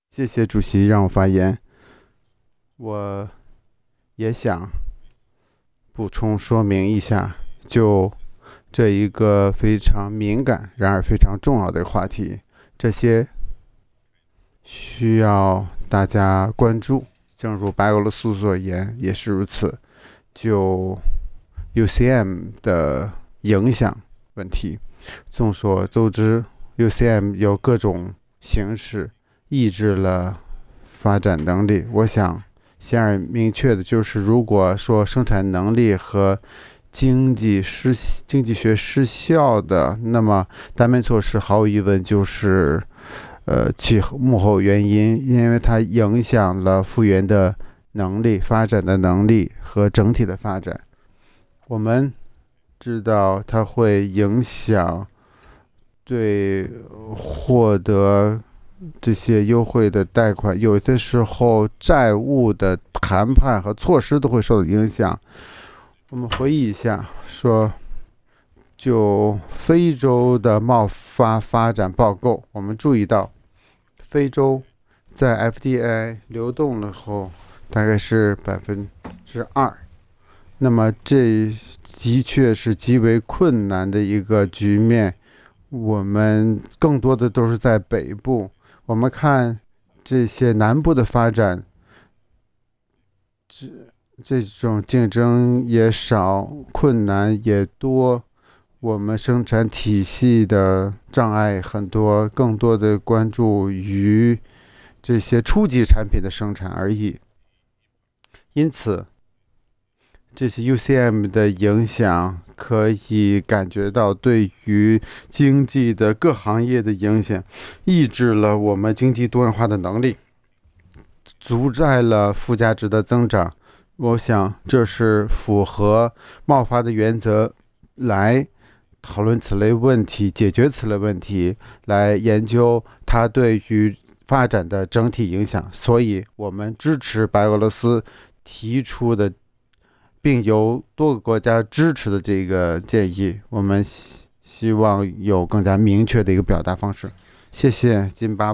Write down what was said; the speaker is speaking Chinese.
谢谢主席让我发言。我也想补充说明一下，就这一个非常敏感，然而非常重要的话题，这些需要大家关注。正如白俄罗斯所言，也是如此。就 UCM 的影响问题，众所周知，UCM 有各种形式抑制了发展能力。我想显而明确的就是，如果说生产能力和经济学失效的，那么单边措施毫无疑问就是其幕后原因，因为它影响了复原的能力、发展的能力和整体的发展。我们知道它会影响对获得这些优惠的贷款，有的时候债务的谈判和措施都会受到影响。我们回忆一下，说就非洲的贸发展报告，我们注意到非洲在 FDI 流动了后大概是2%，那么这的确是极为困难的一个局面。我们更多的都是在北部，我们看这些南部的发展，这种竞争也少，困难也多，我们生产体系的障碍很多，更多的关注于这些初级产品的生产而已。因此，这些 UCM 的影响可以感觉到对于经济的各行业的影响，抑制了我们经济多元化的能力，阻碍了附加值的增长。我想这是符合贸发的原则来讨论此类问题、解决此类问题，来研究它对于发展的整体影响。所以，我们支持白俄罗斯提出的，并由多个国家支持的这个建议。我们希望有更加明确的一个表达方式。谢谢津巴